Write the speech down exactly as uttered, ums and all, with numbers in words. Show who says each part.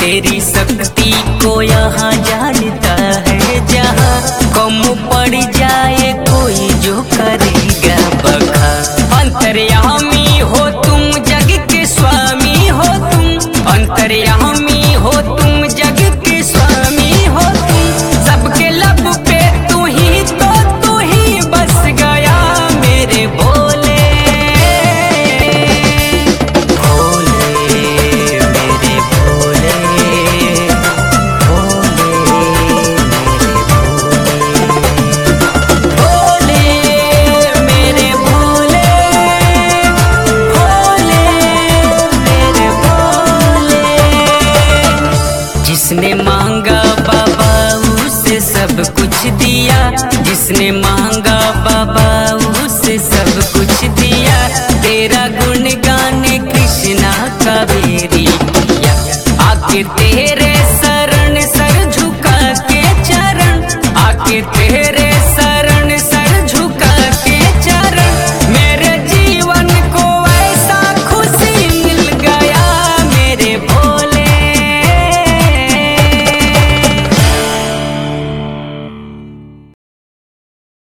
Speaker 1: तेरी शक्ति को यहाँ जानता है जहाँ कम पड़ जाए कोई जो करेगा बखा। अंतर्यामी हो तुम जग के स्वामी हो तुम, अंतर्यामी हो तुम जग के स्वामी हो तुम, सबके लब पे तू ही तो तू ही बस गया मेरे भोले भोले मेरे भोले भोले मेरे भोले भोले मेरे भोले। जिसने मांगा बाबा उसे सब कुछ दिया, जिसने